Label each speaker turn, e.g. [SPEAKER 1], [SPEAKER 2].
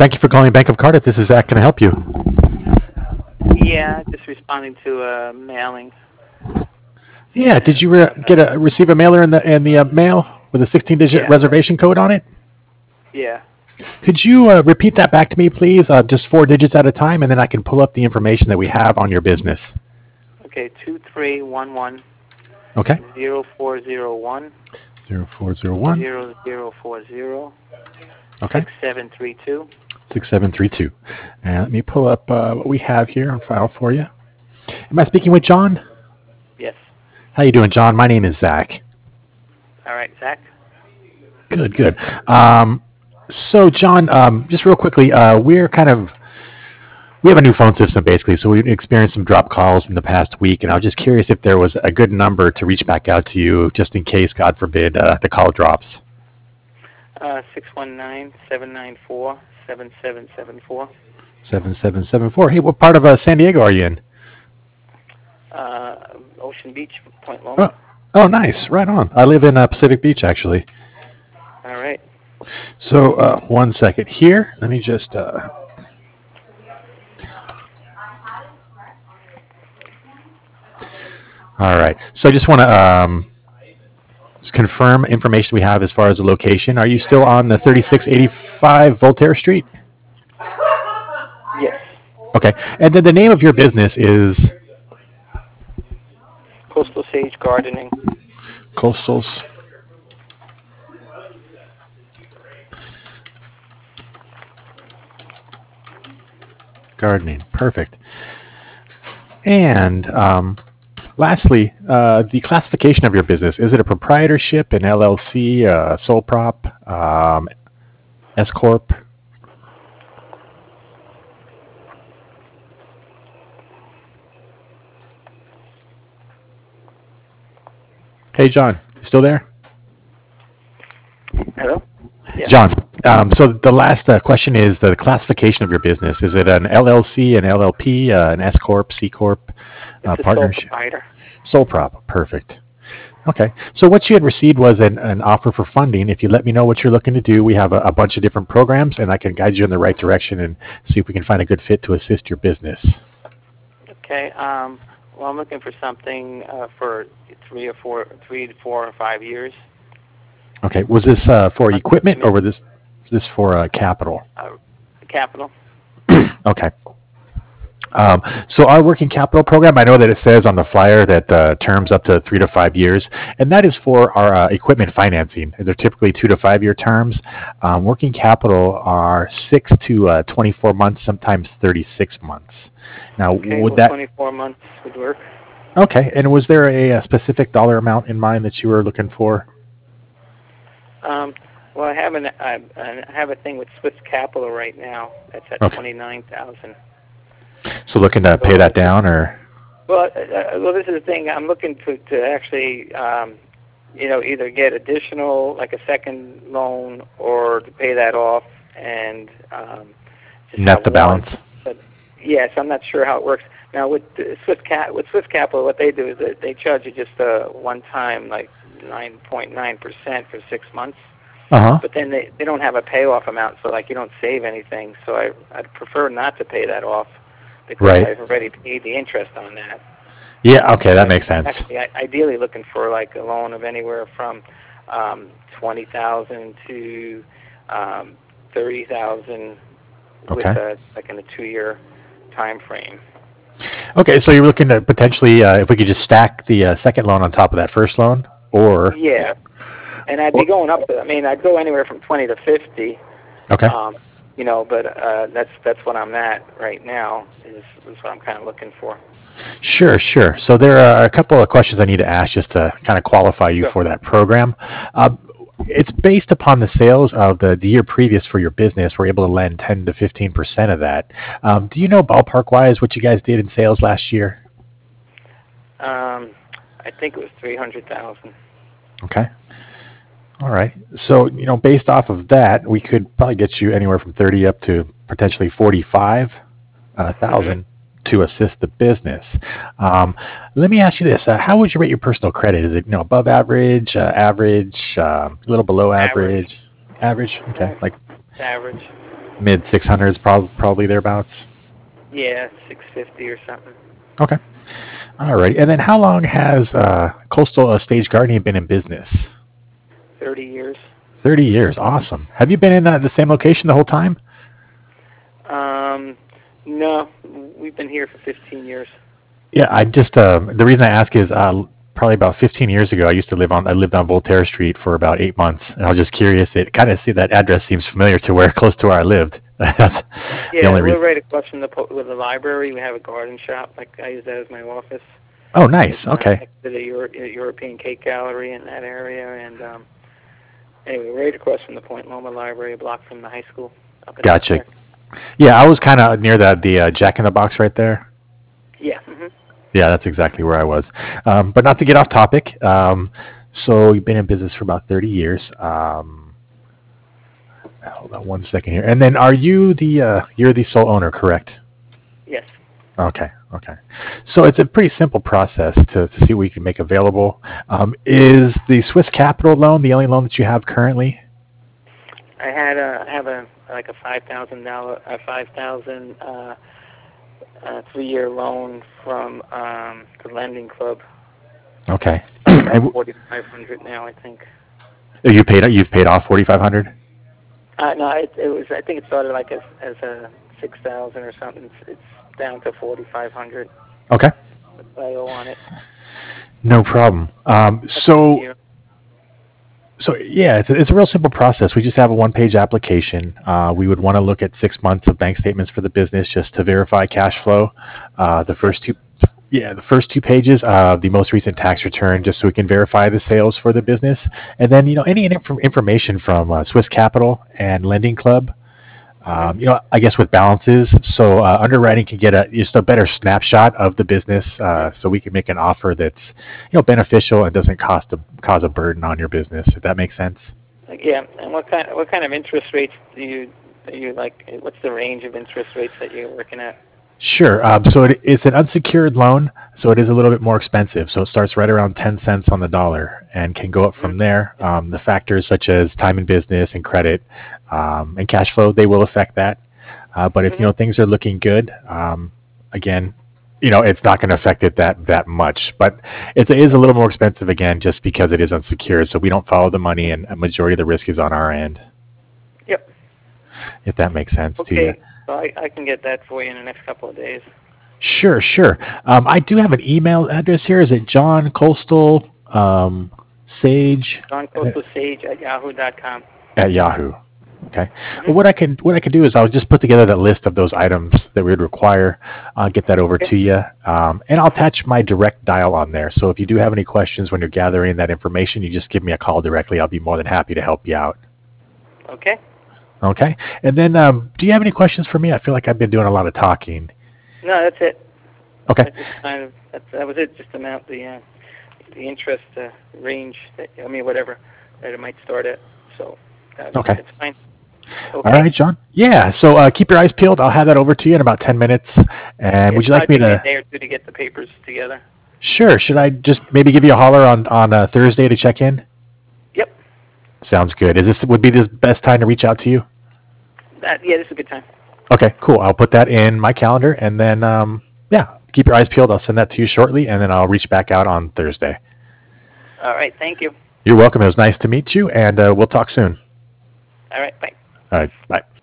[SPEAKER 1] Thank you for calling Bank of Cardiff. This is Zach. Can I help you?
[SPEAKER 2] Yeah, just responding to a mailing.
[SPEAKER 1] Yeah. Did you receive a mailer in the mail with a 16-digit
[SPEAKER 2] Yeah,
[SPEAKER 1] reservation code on it?
[SPEAKER 2] yeah.
[SPEAKER 1] Could you repeat that back to me, please? Just four digits at a time, and then I can pull up the information that we have on your business.
[SPEAKER 2] Okay, 2311
[SPEAKER 1] Okay.
[SPEAKER 2] 0401
[SPEAKER 1] 0401.
[SPEAKER 2] 0040
[SPEAKER 1] Okay.
[SPEAKER 2] 6732.
[SPEAKER 1] 6732. And let me pull up what we have here on file for you. Am I speaking with John?
[SPEAKER 2] Yes.
[SPEAKER 1] How you doing, John? My name is Zach.
[SPEAKER 2] All right, Zach.
[SPEAKER 1] Good, good. So, John, just real quickly, we have a new phone system basically, so we experienced some drop calls in the past week, and I was just curious if there was a good number to reach back out to you, just in case, God forbid, the call drops.
[SPEAKER 2] 619-794-7774.
[SPEAKER 1] 7774. Hey, what part of San Diego are you in?
[SPEAKER 2] Ocean Beach, Point
[SPEAKER 1] Oh,
[SPEAKER 2] Loma.
[SPEAKER 1] oh, nice. Right on. I live in Pacific Beach, actually.
[SPEAKER 2] All right.
[SPEAKER 1] So, one second here. Let me just. All right. So, I just want to just confirm information we have as far as the location. Are you still on the 3685 Voltaire Street?
[SPEAKER 2] Yes.
[SPEAKER 1] Okay. And then the name of your business is
[SPEAKER 2] Coastal Sage Gardening.
[SPEAKER 1] Coastals. Gardening. Perfect. And lastly, the classification of your business. Is it a proprietorship, an LLC, sole prop, S Corp? Hey, John, you still there?
[SPEAKER 2] Hello? Yeah.
[SPEAKER 1] John, so the last question is the classification of your business. Is it an LLC, an LLP, an S Corp, C Corp,
[SPEAKER 2] It's a sole
[SPEAKER 1] partnership?
[SPEAKER 2] proprietor.
[SPEAKER 1] Sole prop. Perfect. Okay. So what you had received was an offer for funding. If you let me know what you're looking to do, we have a bunch of different programs, and I can guide you in the right direction and see if we can find a good fit to assist your business.
[SPEAKER 2] Okay. Well, I'm looking for something for 3 to 4 or 5 years.
[SPEAKER 1] Okay. Was this for equipment or was this for capital?
[SPEAKER 2] Capital.
[SPEAKER 1] Okay. So our working capital program, I know that it says on the flyer that terms up to 3 to 5 years, and that is for our equipment financing. They're typically 2 to 5 year terms. Working capital are 6 to 24 months, sometimes 36 months. Now,
[SPEAKER 2] Okay,
[SPEAKER 1] would
[SPEAKER 2] well,
[SPEAKER 1] that?
[SPEAKER 2] 24 months would work.
[SPEAKER 1] Okay, and was there a specific dollar amount in mind that you were looking for?
[SPEAKER 2] Well, I have a thing with Swiss Capital right now. That's at
[SPEAKER 1] Okay.
[SPEAKER 2] 29,000.
[SPEAKER 1] So looking to pay that down, or?
[SPEAKER 2] Well, this is the thing. I'm looking to actually, either get additional, like a second loan, or to pay that off and just
[SPEAKER 1] Net
[SPEAKER 2] have
[SPEAKER 1] the
[SPEAKER 2] one.
[SPEAKER 1] balance.
[SPEAKER 2] But yes, I'm not sure how it works. Now with Swiss Capital, what they do is that they charge you just a one-time, like 9.9% for 6 months.
[SPEAKER 1] Uh-huh.
[SPEAKER 2] But then they don't have a payoff amount, so like you don't save anything. So I'd prefer not to pay that off because
[SPEAKER 1] Right.
[SPEAKER 2] I've already paid the interest on that.
[SPEAKER 1] Yeah, okay, that
[SPEAKER 2] But
[SPEAKER 1] makes sense.
[SPEAKER 2] actually, ideally looking for like a loan of anywhere from 20,000 to 30,000 with
[SPEAKER 1] Okay.
[SPEAKER 2] like in a 2-year time frame.
[SPEAKER 1] Okay, so you're looking to potentially, if we could just stack the second loan on top of that first loan, or?
[SPEAKER 2] Yeah, and I'd be going up. I'd go anywhere from 20 to 50.
[SPEAKER 1] Okay.
[SPEAKER 2] But that's what I'm at right now. Is what I'm kind of looking for.
[SPEAKER 1] Sure, sure. So there are a couple of questions I need to ask just to kind of qualify you
[SPEAKER 2] Sure.
[SPEAKER 1] for that program. It's based upon the sales of the year previous for your business. We're able to lend 10 to 15% of that. Do you know ballpark wise what you guys did in sales last year?
[SPEAKER 2] I think it was 300,000.
[SPEAKER 1] Okay. All right. So, based off of that, we could probably get you anywhere from 30 up to potentially 45,000 to assist the business. Let me ask you this: how would you rate your personal credit? Is it above average, average, a little below
[SPEAKER 2] Average.
[SPEAKER 1] average? Average. Okay. Like
[SPEAKER 2] Average.
[SPEAKER 1] Mid 600s, probably thereabouts.
[SPEAKER 2] Yeah, 650 or something.
[SPEAKER 1] Okay. All right. And then how long has Coastal Stage Gardening been in business?
[SPEAKER 2] 30 years.
[SPEAKER 1] 30 years. Awesome. Have you been in the same location the whole time?
[SPEAKER 2] No, we've been here for 15 years.
[SPEAKER 1] Yeah, I just the reason I ask is probably about 15 years ago I lived on Voltaire Street for about 8 months, and I was just curious. It kind of see that address seems familiar to where close to where I lived. That's the
[SPEAKER 2] Yeah,
[SPEAKER 1] only
[SPEAKER 2] we're
[SPEAKER 1] reason.
[SPEAKER 2] right across from with the library. We have a garden shop. Like I use that as my office.
[SPEAKER 1] Oh, nice.
[SPEAKER 2] It's
[SPEAKER 1] Okay.
[SPEAKER 2] next to the European Cake Gallery in that area. And anyway, right across from the Point Loma Library, a block from the high school up in
[SPEAKER 1] Gotcha.
[SPEAKER 2] Voltaire.
[SPEAKER 1] Yeah, I was kind of near the Jack in the Box right there.
[SPEAKER 2] Yeah.
[SPEAKER 1] Yeah, that's exactly where I was. But not to get off topic. So you've been in business for about 30 years. Hold on one second here. And then are you you're the sole owner, correct?
[SPEAKER 2] Yes.
[SPEAKER 1] Okay, okay. So it's a pretty simple process to see what we can make available. Is the Swiss Capital loan the only loan that you have currently?
[SPEAKER 2] I have a like a $5,000 3-year loan from the Lending Club.
[SPEAKER 1] Okay.
[SPEAKER 2] About 4,500 now, I think.
[SPEAKER 1] You've paid off 4,500?
[SPEAKER 2] No, it was. I think it started like as a 6,000 or something. It's down to 4,500.
[SPEAKER 1] Okay.
[SPEAKER 2] I owe on it.
[SPEAKER 1] No problem. So yeah, it's a real simple process. We just have a one-page application. We would want to look at 6 months of bank statements for the business just to verify cash flow. The first two pages of the most recent tax return, just so we can verify the sales for the business, and then any information from Swiss Capital and Lending Club. I guess with balances, so underwriting can get just a better snapshot of the business, so we can make an offer that's beneficial and doesn't cause a burden on your business. If that makes sense.
[SPEAKER 2] Yeah, and what kind of interest rates do you like? What's the range of interest rates that you're working at?
[SPEAKER 1] Sure. So it's an unsecured loan, so it is a little bit more expensive. So it starts right around 10 cents on the dollar and can go up from there. The factors such as time in business and credit and cash flow, they will affect that. But if things are looking good, again, it's not going to affect it that much. But it is a little more expensive again, just because it is unsecured. So we don't follow the money, and a majority of the risk is on our end.
[SPEAKER 2] Yep.
[SPEAKER 1] If that makes sense to you.
[SPEAKER 2] So I can get that for you in the next couple of days.
[SPEAKER 1] Sure. I do have an email address here. Is it John Coastal Sage?
[SPEAKER 2] John Coastal Sage at yahoo.com.
[SPEAKER 1] At Yahoo. Okay. Well, what I can do is I'll just put together that list of those items that we would require. I'll get that over to you, and I'll attach my direct dial on there. So if you do have any questions when you're gathering that information, you just give me a call directly. I'll be more than happy to help you out.
[SPEAKER 2] Okay.
[SPEAKER 1] Okay. And then, do you have any questions for me? I feel like I've been doing a lot of talking.
[SPEAKER 2] No, that's it.
[SPEAKER 1] Okay.
[SPEAKER 2] That was it. Just the interest range whatever that it might start at. So
[SPEAKER 1] okay.
[SPEAKER 2] It's fine.
[SPEAKER 1] Okay. All right, John. Yeah. So keep your eyes peeled. I'll have that over to you in about 10 minutes. And would you like me to?
[SPEAKER 2] A day or two to get the papers together.
[SPEAKER 1] Sure. Should I just maybe give you a holler on Thursday to check in?
[SPEAKER 2] Yep.
[SPEAKER 1] Sounds good. Would be the best time to reach out to you?
[SPEAKER 2] Yeah, this is a good time.
[SPEAKER 1] Okay, cool. I'll put that in my calendar, and then keep your eyes peeled. I'll send that to you shortly, and then I'll reach back out on Thursday.
[SPEAKER 2] All right. Thank you.
[SPEAKER 1] You're welcome. It was nice to meet you, and we'll talk soon.
[SPEAKER 2] All right. Bye.
[SPEAKER 1] All right. Bye.